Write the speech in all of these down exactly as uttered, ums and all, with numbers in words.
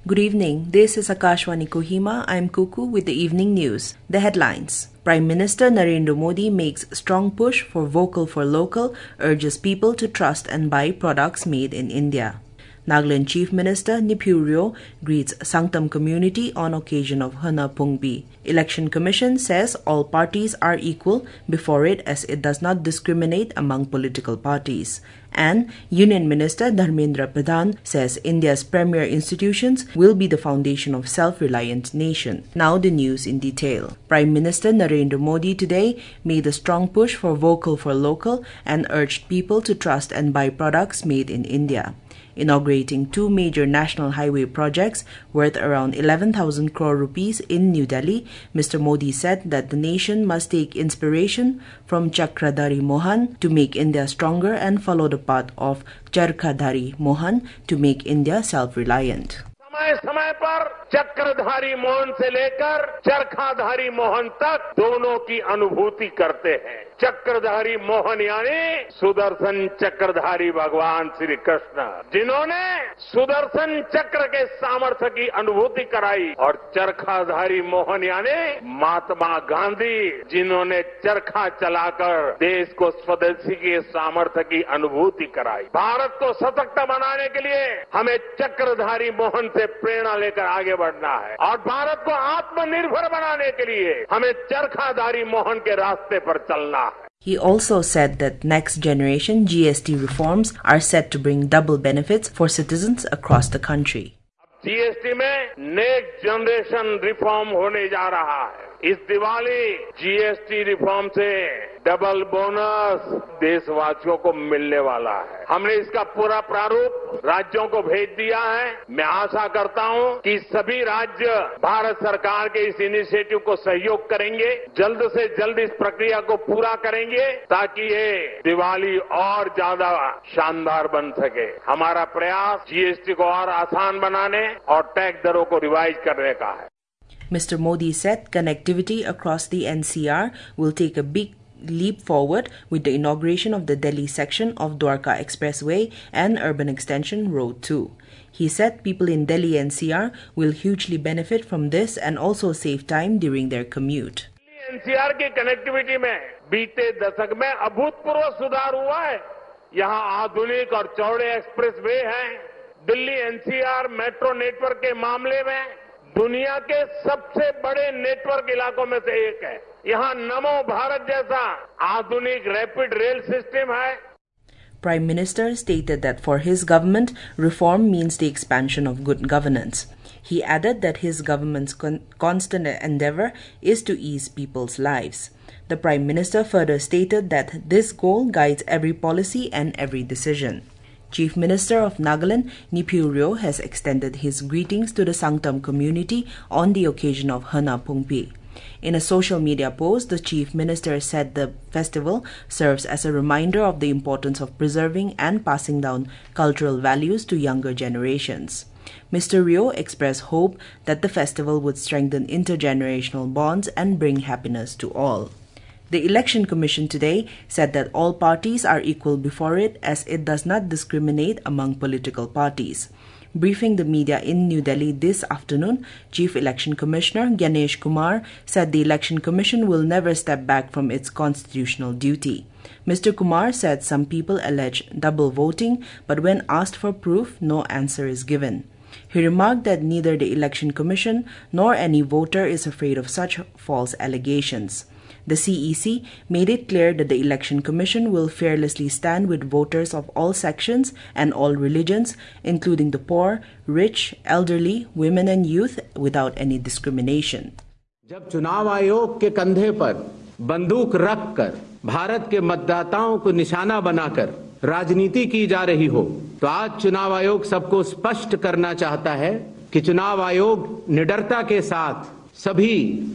Good evening. This is Akashwani Kohima. I'm Kuku with the evening news. The headlines. Prime Minister Narendra Modi makes strong push for vocal for local, urges people to trust and buy products made in India. Nagaland Chief Minister Niphu Rio greets Sangtam community on occasion of Hana Pungpi. Election Commission says all parties are equal before it as it does not discriminate among political parties. And Union Minister Dharmendra Pradhan says India's premier institutions will be the foundation of self-reliant nation. Now the news in detail. Prime Minister Narendra Modi today made a strong push for vocal for local and urged people to trust and buy products made in India. Inaugurating two major national highway projects worth around eleven thousand crore rupees in New Delhi, Mister Modi said that the nation must take inspiration from Chakradhari Mohan to make India stronger and follow the path of Charkhadhari Mohan to make India self-reliant. समय समय पर चक्रधारी मोहन से लेकर चरखाधारी मोहन तक दोनों की अनुभूति करते हैं। चक्रधारी मोहन यानी सुदर्शन चक्रधारी भगवान श्री कृष्ण, जिन्होंने सुदर्शन चक्र के सामर्थ्य की अनुभूति कराई, और चरखाधारी मोहन यानी महात्मा गांधी, जिन्होंने चरखा चलाकर देश को स्वदेशी के सामर्थ्य की अनुभूति कराई। भारत को सशक्त बनाने के लिए हमें चक्रधारी मोहन से प्रेरणा लेकर आगे बढ़ना है और भारत को आत्मनिर्भर बनाने के लिए हमें चरखाधारी मोहन के रास्ते पर चलना है। He also said that next generation G S T reforms are set to bring double benefits for citizens across the country. GST में नेक्स्ट जनरेशन रिफॉर्म होने जा रहा है। इस दिवाली जीएसटी रिफॉर्म से डबल बोनस देशवासियों को मिलने वाला है। हमने इसका पूरा प्रारूप राज्यों को भेज दिया है। मैं आशा करता हूं कि सभी राज्य भारत सरकार के इस इनिशिएटिव को सहयोग करेंगे, जल्द से जल्द इस प्रक्रिया को पूरा करेंगे ताकि ये दिवाली और ज्यादा शानदार बन सके। हमारा प्रयास जीएसटी को और आसान बनाने और टैक्स दरों को रिवाइज करने का है। Mister Modi said connectivity across the N C R will take a big leap forward with the inauguration of the Delhi section of Dwarka Expressway and Urban Extension Road two. He said people in Delhi N C R will hugely benefit from this and also save time during their commute. Delhi NCR की connectivity में बीते दशक में अभूतपूर्व सुधार हुआ है। यहाँ आधुनिक और चौड़े एक्सप्रेसवे हैं। दिल्ली एनसीआर मेट्रो नेटवर्क के मामले में दुनिया के सबसे बड़े नेटवर्क इलाकों में से एक है। यहाँ नमो भारत जैसा आधुनिक रैपिड रेल सिस्टम है। Prime Minister stated that for his government, reform means the expansion of good governance. He added that his government's con- constant endeavor is to ease people's lives. The Prime Minister further stated that this goal guides every policy and every decision. Chief Minister of Nagaland, Niphu Rio, has extended his greetings to the Sangtam community on the occasion of Hana Pungpi. In a social media post, the Chief Minister said the festival serves as a reminder of the importance of preserving and passing down cultural values to younger generations. Mister Rio expressed hope that the festival would strengthen intergenerational bonds and bring happiness to all. The Election Commission today said that all parties are equal before it as it does not discriminate among political parties. Briefing the media in New Delhi this afternoon, Chief Election Commissioner Ganesh Kumar said the Election Commission will never step back from its constitutional duty. Mister Kumar said some people allege double voting, but when asked for proof, no answer is given. He remarked that neither the Election Commission nor any voter is afraid of such false allegations. The C E C made it clear that the Election Commission will fearlessly stand with voters of all sections and all religions, including the poor, rich, elderly, women and youth, without any discrimination. जब चुनाव आयोग के कंधे पर बंदूक रखकर भारत के मतदाताओं को निशाना बनाकर राजनीति की जा रही हो, तो आज चुनाव आयोग सबको स्पष्ट करना चाहता है कि चुनाव आयोग निडरता के साथ सभी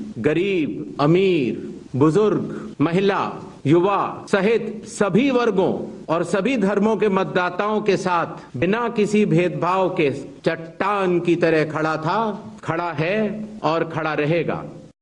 गरीब, अमीर, बुजुर्ग, महिला, युवा सहित सभी वर्गों और सभी धर्मों के मतदाताओं के साथ बिना किसी भेदभाव के चट्टान की तरह खड़ा था, खड़ा है और खड़ा रहेगा.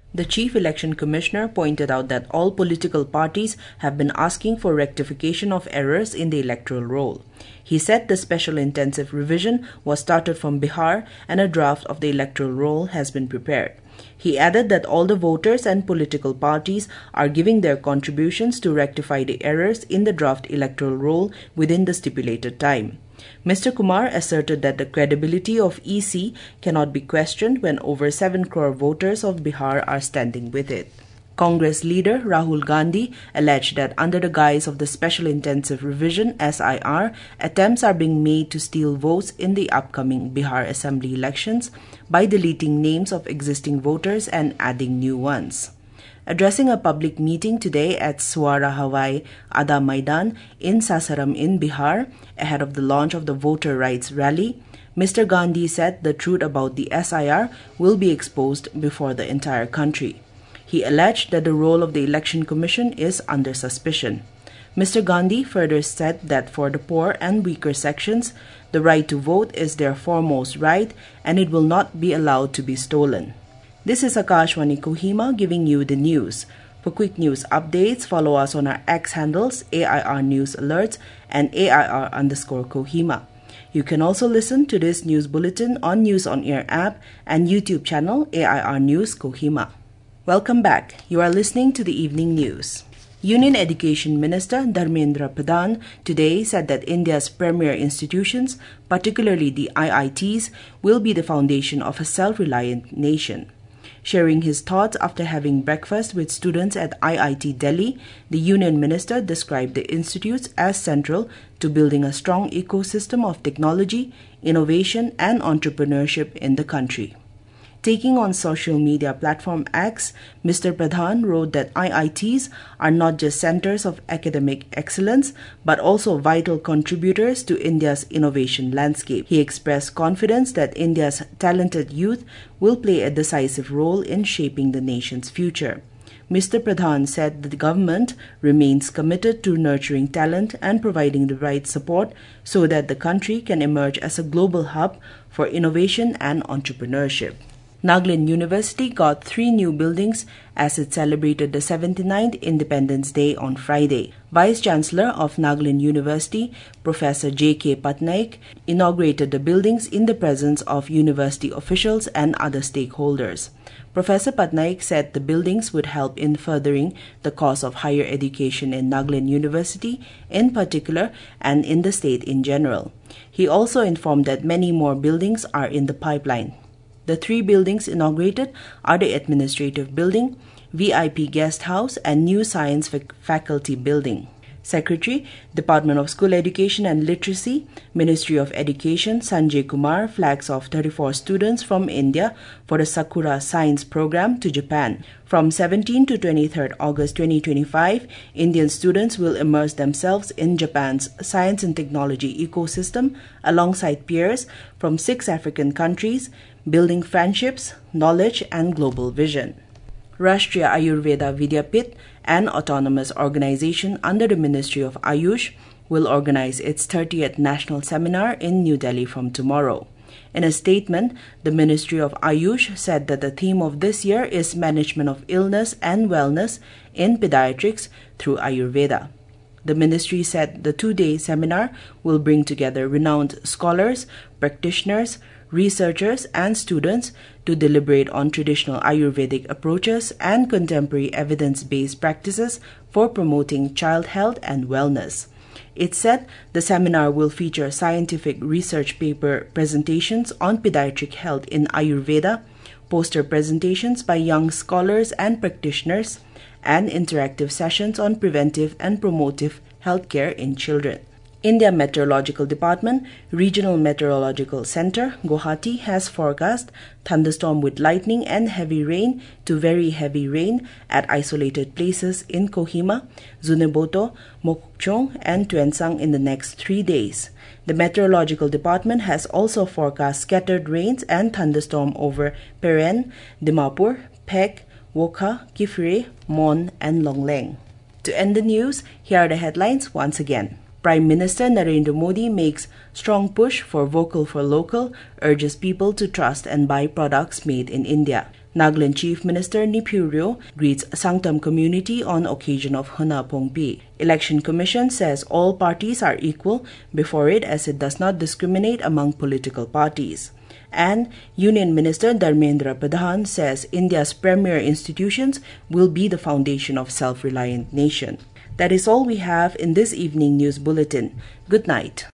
The Chief Election Commissioner pointed out that all political parties have been asking for rectification of errors in the electoral roll. He said the special intensive revision was started from Bihar and a draft of the electoral roll has been prepared. He added that all the voters and political parties are giving their contributions to rectify the errors in the draft electoral roll within the stipulated time. Mister Kumar asserted that the credibility of E C cannot be questioned when over seven crore voters of Bihar are standing with it. Congress leader Rahul Gandhi alleged that under the guise of the Special Intensive Revision S I R, attempts are being made to steal votes in the upcoming Bihar Assembly elections by deleting names of existing voters and adding new ones. Addressing a public meeting today at Suara Hawai Ada Maidan in Sasaram in Bihar, ahead of the launch of the voter rights rally, Mister Gandhi said the truth about the S I R will be exposed before the entire country. He alleged that the role of the Election Commission is under suspicion. Mister Gandhi further said that for the poor and weaker sections, the right to vote is their foremost right and it will not be allowed to be stolen. This is Akashwani Kohima giving you the news. For quick news updates, follow us on our X handles A I R News Alerts and A I R underscore Kohima. You can also listen to this news bulletin on News on Air app and YouTube channel A I R News Kohima. Welcome back. You are listening to the evening news. Union Education Minister Dharmendra Pradhan today said that India's premier institutions, particularly the I I Ts, will be the foundation of a self-reliant nation. Sharing his thoughts after having breakfast with students at I I T Delhi, the Union Minister described the institutes as central to building a strong ecosystem of technology, innovation, and entrepreneurship in the country. Taking on social media platform X, Mister Pradhan wrote that I I Ts are not just centers of academic excellence, but also vital contributors to India's innovation landscape. He expressed confidence that India's talented youth will play a decisive role in shaping the nation's future. Mister Pradhan said that the government remains committed to nurturing talent and providing the right support so that the country can emerge as a global hub for innovation and entrepreneurship. Nagaland University got three new buildings as it celebrated the seventy-ninth Independence Day on Friday. Vice-Chancellor of Nagaland University, Professor J K Patnaik, inaugurated the buildings in the presence of university officials and other stakeholders. Professor Patnaik said the buildings would help in furthering the cause of higher education in Nagaland University in particular and in the state in general. He also informed that many more buildings are in the pipeline. The three buildings inaugurated are the Administrative Building, V I P Guest House, and New Science Fac- Faculty Building. Secretary, Department of School Education and Literacy, Ministry of Education, Sanjay Kumar flags off thirty-four students from India for the Sakura Science Program to Japan. From seventeenth to twenty-third August twenty twenty-five, Indian students will immerse themselves in Japan's science and technology ecosystem alongside peers from six African countries, building friendships, knowledge, and global vision. Rashtriya Ayurveda Vidyapith, an autonomous organization under the Ministry of Ayush, will organize its thirtieth National Seminar in New Delhi from tomorrow. In a statement, the Ministry of Ayush said that the theme of this year is Management of Illness and Wellness in Pediatrics through Ayurveda. The ministry said the two-day seminar will bring together renowned scholars, practitioners, researchers, and students to deliberate on traditional Ayurvedic approaches and contemporary evidence-based practices for promoting child health and wellness. It said the seminar will feature scientific research paper presentations on pediatric health in Ayurveda, poster presentations by young scholars and practitioners, and interactive sessions on preventive and promotive healthcare in children. India Meteorological Department, Regional Meteorological Center, Guwahati has forecast thunderstorm with lightning and heavy rain to very heavy rain at isolated places in Kohima, Zunheboto, Mokokchung, and Tuensang in the next three days. The Meteorological Department has also forecast scattered rains and thunderstorm over Peren, Dimapur, Pek, Wokha, Kifire, Mon, and Longleng. To end the news, here are the headlines once again. Prime Minister Narendra Modi makes strong push for vocal for local, urges people to trust and buy products made in India. Nagaland Chief Minister Nipurio greets Sangtam community on occasion of Huna Pongpi. Election Commission says all parties are equal before it as it does not discriminate among political parties. And Union Minister Dharmendra Pradhan says India's premier institutions will be the foundation of self-reliant nation. That is all we have in this evening news bulletin. Good night.